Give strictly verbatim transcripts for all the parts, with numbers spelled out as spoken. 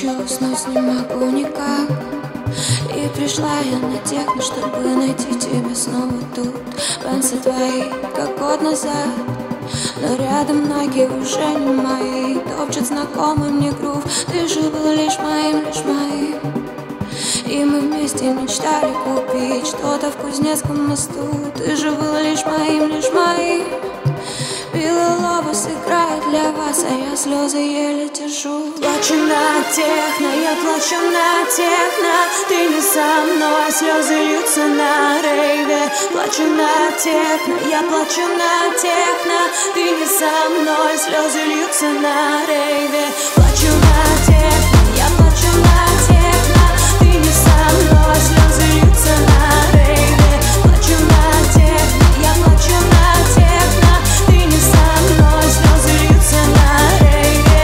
Хочу уснуть, не могу никак. И пришла я на техно, чтобы найти тебя снова тут. Пенсы твои, как год назад, но рядом ноги уже не мои. Топчет знакомый мне грув. Ты же был лишь моим, лишь моим. И мы вместе мечтали купить что-то в Кузнецком мосту. Ты же был лишь моим, лишь моим. Белый лобос играет для вас, а я слезы еле держу. Плачу на техно, я плачу на техно. Ты не со мной, слезы льются на рейве. Плачу на техно, я плачу на техно. Ты не со мной, слезы льются на рейве. Плачу на техно, я плачу на техно. Ты не со мной, слезы льются на рейве. Плачу на техно, я плачу на техно. Ты не со мной, слезы льются на рейве.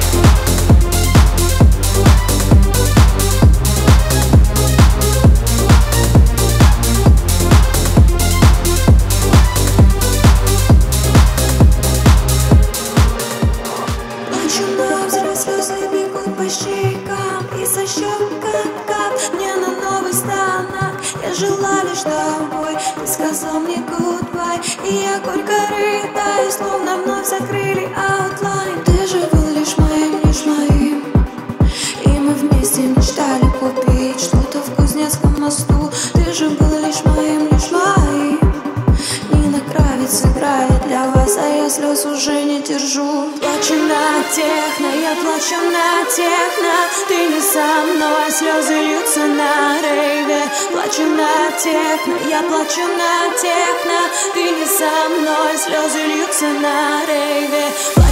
Плачу на взрыв, слезы бегут по щекам и со щек кап-кап мне на новый станок. Я жила лишь тобой, ты сказал мне goodbye, и я горько рыдаю, словно вновь закрыли аутлайн. Ты же был лишь моим, лишь моим. И мы вместе мечтали купить что-то в Кузнецком мосту. Ты же был лишь моим, лишь моим. Нина Кравец играет для вас, а я слез уже не держу. Плачу на техно, я плачу на техно. Ты не со мной, слезы льются на рейве. Плачу на техно, я плачу на техно. Ты не со мной, слезы льются на рейве.